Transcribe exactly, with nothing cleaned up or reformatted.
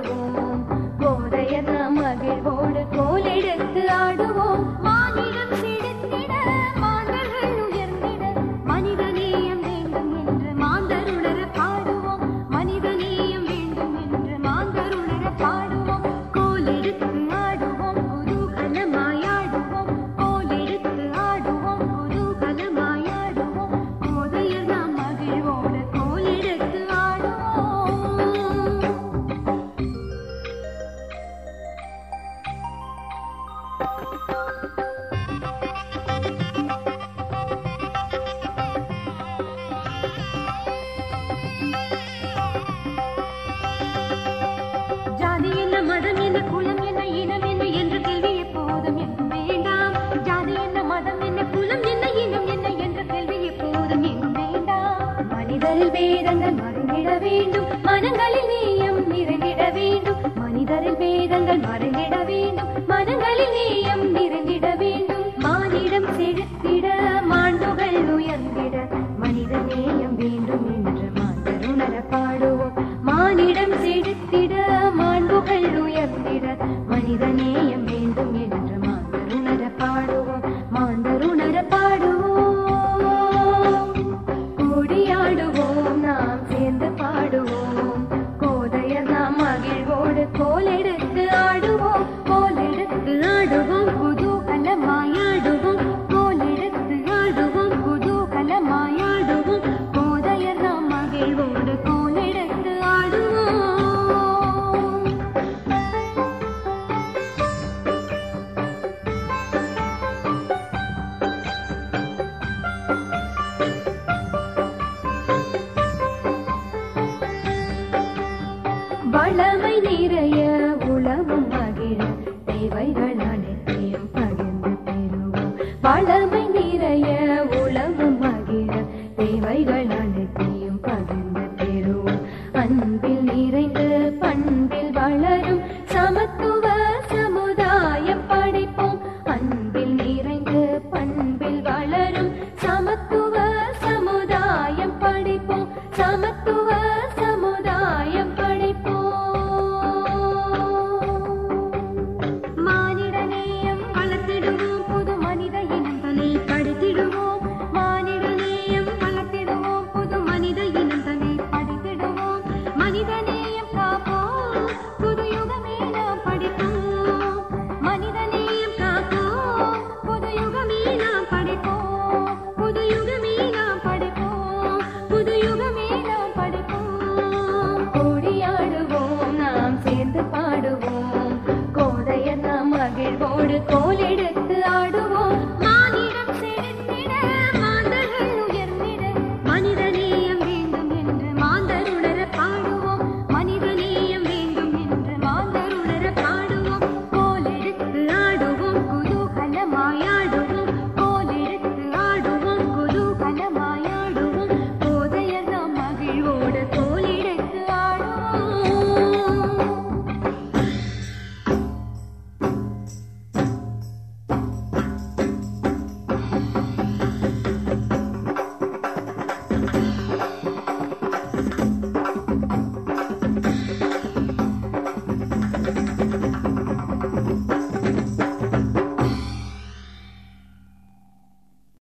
பாடுவோம் கோதையர் நாம் மகிழ்வோடு கோலெடுத்து ஆடுவோம் மாநிலம் செழித்திட மாந்தர்கள் உயர்ந்திட மனிதநேயம் வேண்டும் என்று மாந்தர் உணர பாடுவோம் மனிதநேயம் வேண்டும் என்று மாந்தர் உணர பாடுவோம் கோலெடுத்து ஆடுவோம் குதூகலமாயாடுவோம் கோலெடுத்து ஆடுவோம் குதூகலமாயாடுவோம் கோதையர் நாம் மகிழ்வோடு கோலெடுத்து ஆடுவோம். ஜாதி என்ன மதம் என்ன குலம் என்ன இனம் என்ன என்ற கேள்வி எப்போதும் எங்கும் வேண்டாம் ஜாதி என்ன மதம் என்ன குலம் என்ன இனம் என்ன என்ற கேள்வி எப்போதும் எங்கும் வேண்டாம் மனிதரில் வேதங்கள் மறைந்திட வேண்டும் மனங்களில் நேயம் நிறைந்திட வேண்டும் மனிதரில் வேதங்கள் மறைந்திட வேண்டும் மனங்களில் நேயம் நிறைந்திட வேண்டும் மானிடம் செழித்திட மாண்புகள் உயர்ந்திட மனித நேயம் வேண்டும் என்று மாந்தர் உணர பாடுவோம் மானிடம் செழித்திட மாண்புகள் உயர்ந்திட மனித நேயம் வேண்டும் என்று மாந்தர் உணர பாடுவோம் மாந்தர் உணர பாடுவோம் கூடியாடுவோம் நாம் சேர்ந்து பாடுவோம் கோதையர் நாம் மகிழ்வோடு கோலெடுத்து ஆடுவோம் கோலெடுத்து ஆடுவோம் குதூகலமாயாடுவோம் கோலெடுத்து ஆடுவோம் குதூகலமாயாடுவோம் கோதையர் நாம் மகிழ்வோடு கோலெடுத்து ஆடுவோம். வளமை நிறைய உளவும் மகிழ தேவைகள் அனை